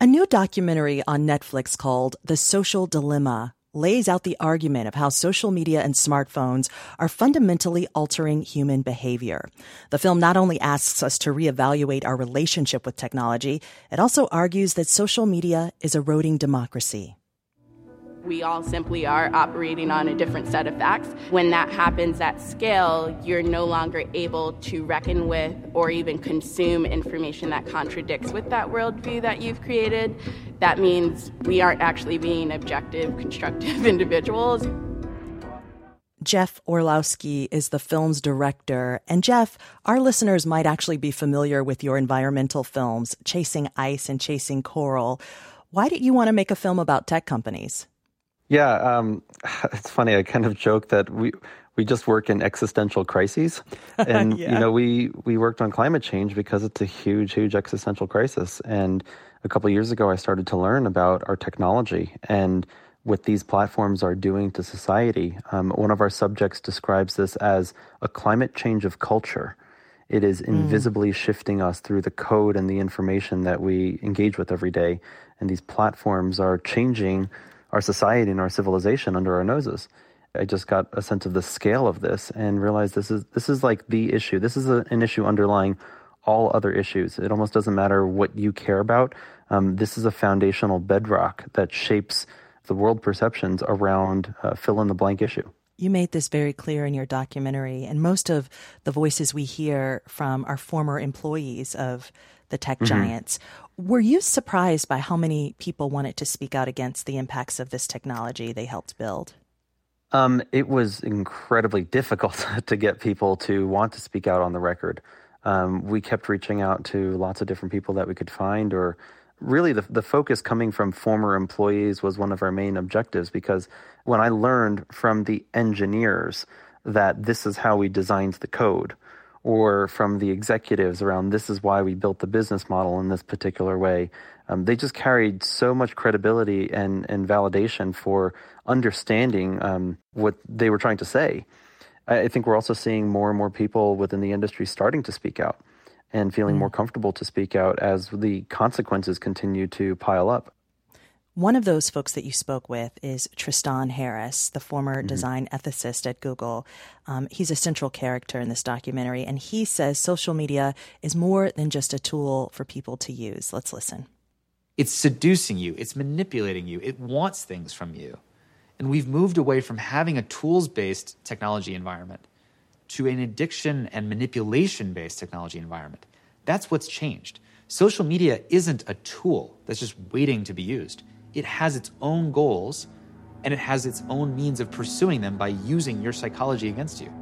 A new documentary on Netflix called The Social Dilemma lays out the argument of how social media and smartphones are fundamentally altering human behavior. The film not only asks us to reevaluate our relationship with technology, it also argues that social media is eroding democracy. We all simply are operating on a different set of facts. When that happens at scale, you're no longer able to reckon with or even consume information that contradicts with that worldview that you've created. That means we aren't actually being objective, constructive individuals. Jeff Orlowski is the film's director. And Jeff, our listeners might actually be familiar with your environmental films, Chasing Ice and Chasing Coral. Why did you want to make a film about tech companies? Yeah, it's funny. I kind of joke that we just work in existential crises. And, Yeah. we worked on climate change because it's a huge, huge existential crisis. And a couple of years ago, I started to learn about our technology and what these platforms are doing to society. One of our subjects describes this as a climate change of culture. It is invisibly shifting us through the code and the information that we engage with every day. And these platforms are changing our society and our civilization under our noses. I just got a sense of the scale of this and realized this is like the issue. This is an issue underlying all other issues. It almost doesn't matter what you care about. This is a foundational bedrock that shapes the world perceptions around fill-in-the-blank issue. You made this very clear in your documentary, and most of the voices we hear from are former employees of the tech giants. Were you surprised by how many people wanted to speak out against the impacts of this technology they helped build? It was incredibly difficult to get people to want to speak out on the record. We kept reaching out to lots of different people that we could find, or really the focus coming from former employees was one of our main objectives, because when I learned from the engineers that this is how we designed the code, or from the executives around this is why we built the business model in this particular way, they just carried so much credibility and validation for understanding what they were trying to say. I think we're also seeing more and more people within the industry starting to speak out and feeling more comfortable to speak out as the consequences continue to pile up. One of those folks that you spoke with is Tristan Harris, the former design ethicist at Google. He's a central character in this documentary, and he says social media is more than just a tool for people to use. Let's listen. It's seducing you. It's manipulating you. It wants things from you. And we've moved away from having a tools-based technology environment to an addiction and manipulation-based technology environment. That's what's changed. Social media isn't a tool that's just waiting to be used. It has its own goals, and it has its own means of pursuing them by using your psychology against you.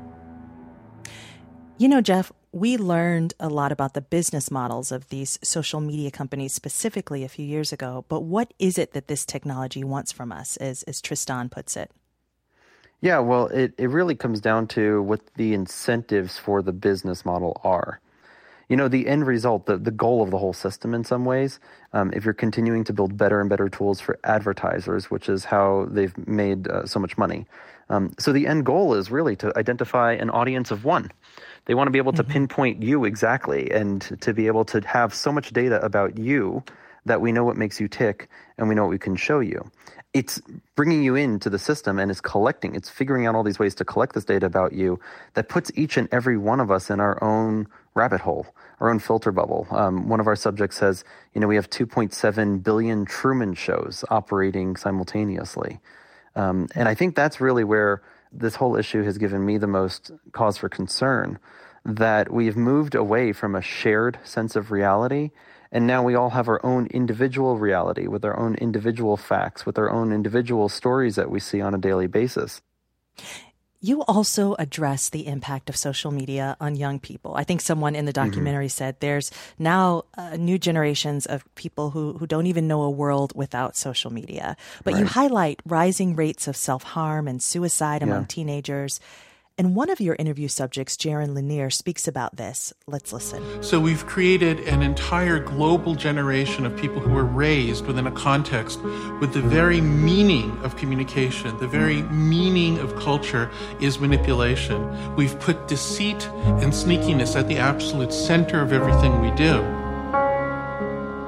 You know, Jeff, we learned a lot about the business models of these social media companies specifically a few years ago, but what is it that this technology wants from us, as Tristan puts it? Yeah, well, it really comes down to what the incentives for the business model are. The end result, the goal of the whole system in some ways, if you're continuing to build better and better tools for advertisers, which is how they've made so much money. So the end goal is really to identify an audience of one. They want to be able to pinpoint you exactly and to be able to have so much data about you that we know what makes you tick and we know what we can show you. It's bringing you into the system and it's figuring out all these ways to collect this data about you that puts each and every one of us in our own rabbit hole, our own filter bubble. One of our subjects says, we have 2.7 billion Truman shows operating simultaneously. And I think that's really where this whole issue has given me the most cause for concern, that we've moved away from a shared sense of reality. And now we all have our own individual reality with our own individual facts, with our own individual stories that we see on a daily basis. You also address the impact of social media on young people. I think someone in the documentary said there's now new generations of people who don't even know a world without social media. But you highlight rising rates of self-harm and suicide among teenagers. And one of your interview subjects, Jaron Lanier, speaks about this. Let's listen. So we've created an entire global generation of people who were raised within a context with the very meaning of communication, the very meaning of culture is manipulation. We've put deceit and sneakiness at the absolute center of everything we do.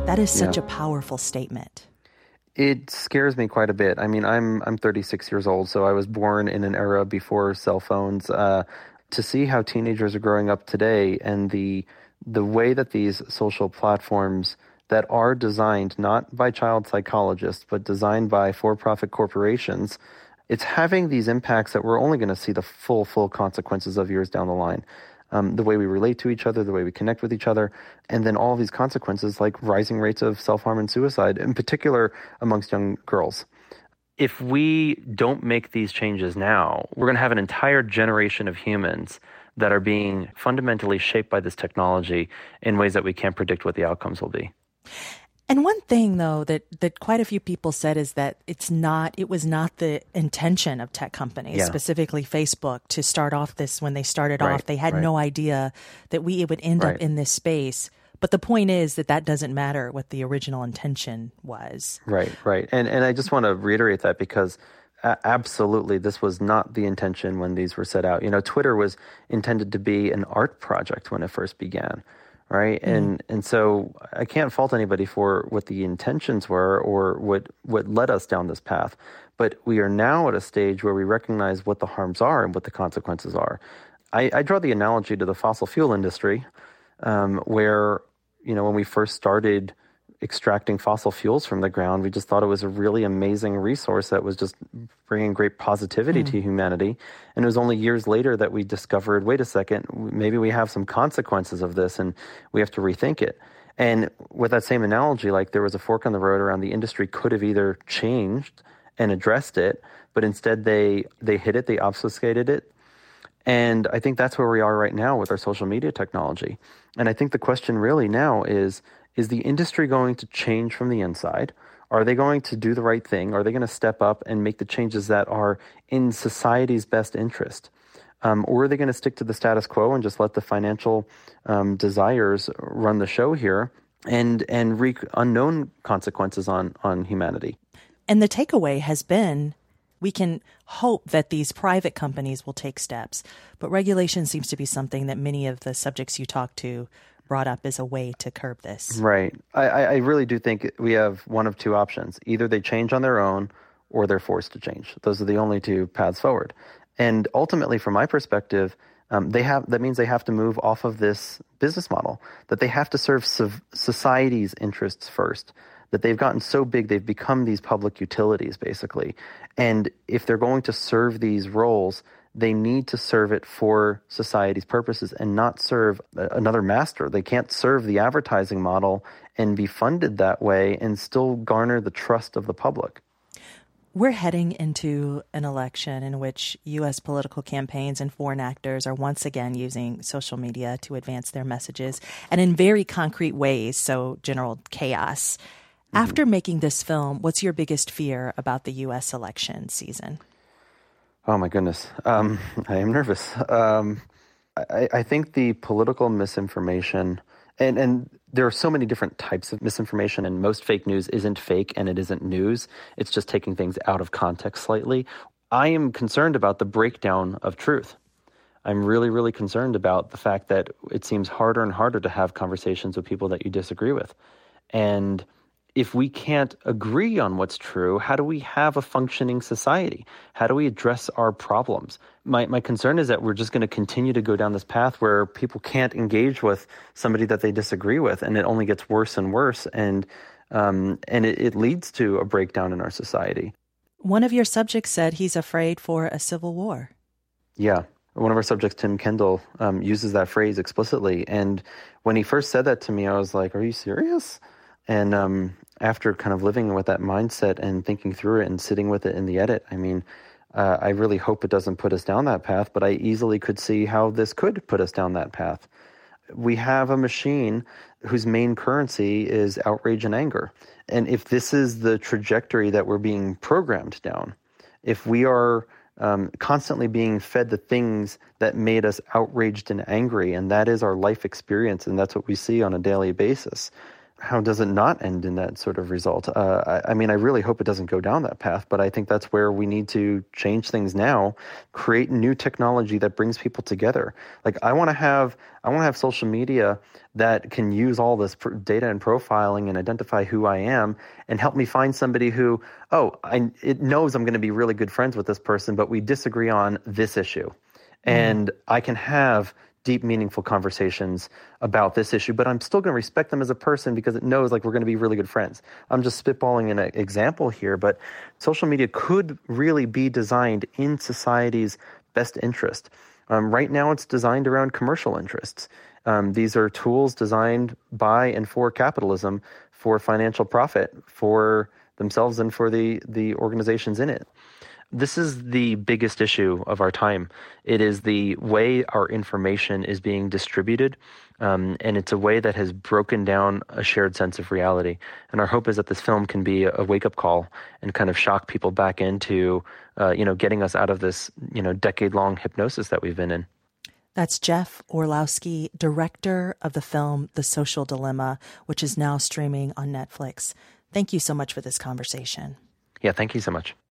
That is such a powerful statement. It scares me quite a bit. I mean, I'm 36 years old, so I was born in an era before cell phones. To see how teenagers are growing up today and the way that these social platforms that are designed not by child psychologists, but designed by for-profit corporations, it's having these impacts that we're only going to see the full consequences of years down the line. The way we relate to each other, the way we connect with each other, and then all these consequences like rising rates of self-harm and suicide, in particular amongst young girls. If we don't make these changes now, we're going to have an entire generation of humans that are being fundamentally shaped by this technology in ways that we can't predict what the outcomes will be. And one thing, though, that quite a few people said is that it was not the intention of tech companies, specifically Facebook, to start off this when they started off. They had no idea that we would end up in this space. But the point is that doesn't matter what the original intention was. Right. And I just want to reiterate that because absolutely this was not the intention when these were set out. You know, Twitter was intended to be an art project when it first began. Right. And so I can't fault anybody for what the intentions were or what led us down this path. But we are now at a stage where we recognize what the harms are and what the consequences are. I draw the analogy to the fossil fuel industry, where, you know, when we first started extracting fossil fuels from the ground, we just thought it was a really amazing resource that was just bringing great positivity to humanity. And it was only years later that we discovered, wait a second, maybe we have some consequences of this and we have to rethink it. And with that same analogy, like there was a fork on the road around the industry could have either changed and addressed it, but instead they hid it, they obfuscated it. And I think that's where we are right now with our social media technology. And I think the question really now is the industry going to change from the inside? Are they going to do the right thing? Are they going to step up and make the changes that are in society's best interest? Or are they going to stick to the status quo and just let the financial desires run the show here and wreak unknown consequences on humanity? And the takeaway has been we can hope that these private companies will take steps, but regulation seems to be something that many of the subjects you talk to brought up as a way to curb this. Right. I really do think we have one of two options. Either they change on their own or they're forced to change. Those are the only two paths forward. And ultimately, from my perspective, that means they have to move off of this business model, that they have to serve society's interests first, that they've gotten so big, they've become these public utilities, basically. And if they're going to serve these roles, they need to serve it for society's purposes and not serve another master. They can't serve the advertising model and be funded that way and still garner the trust of the public. We're heading into an election in which U.S. political campaigns and foreign actors are once again using social media to advance their messages, and in very concrete ways, so general chaos. After making this film, what's your biggest fear about the U.S. election season? Oh, my goodness. I am nervous. I think the political misinformation, and there are so many different types of misinformation, and most fake news isn't fake and it isn't news. It's just taking things out of context slightly. I am concerned about the breakdown of truth. I'm really, really concerned about the fact that it seems harder and harder to have conversations with people that you disagree with. And if we can't agree on what's true, how do we have a functioning society? How do we address our problems? My concern is that we're just going to continue to go down this path where people can't engage with somebody that they disagree with, and it only gets worse and worse, and it leads to a breakdown in our society. One of your subjects said he's afraid for a civil war. Yeah. One of our subjects, Tim Kendall, uses that phrase explicitly. And when he first said that to me, I was like, are you serious? And after kind of living with that mindset and thinking through it and sitting with it in the edit, I mean, I really hope it doesn't put us down that path, but I easily could see how this could put us down that path. We have a machine whose main currency is outrage and anger. And if this is the trajectory that we're being programmed down, if we are constantly being fed the things that made us outraged and angry, and that is our life experience, and that's what we see on a daily basis, how does it not end in that sort of result? I mean, I really hope it doesn't go down that path, but I think that's where we need to change things now, create new technology that brings people together. Like I want to have social media that can use all this data and profiling and identify who I am and help me find somebody who, it knows I'm going to be really good friends with this person, but we disagree on this issue. And I can have deep, meaningful conversations about this issue, but I'm still going to respect them as a person because it knows like we're going to be really good friends. I'm just spitballing an example here, but social media could really be designed in society's best interest. Right now, it's designed around commercial interests. These are tools designed by and for capitalism, for financial profit, for themselves and for the organizations in it. This is the biggest issue of our time. It is the way our information is being distributed, and it's a way that has broken down a shared sense of reality. And our hope is that this film can be a wake-up call and kind of shock people back into, getting us out of this, decade-long hypnosis that we've been in. That's Jeff Orlowski, director of the film The Social Dilemma, which is now streaming on Netflix. Thank you so much for this conversation. Yeah, thank you so much.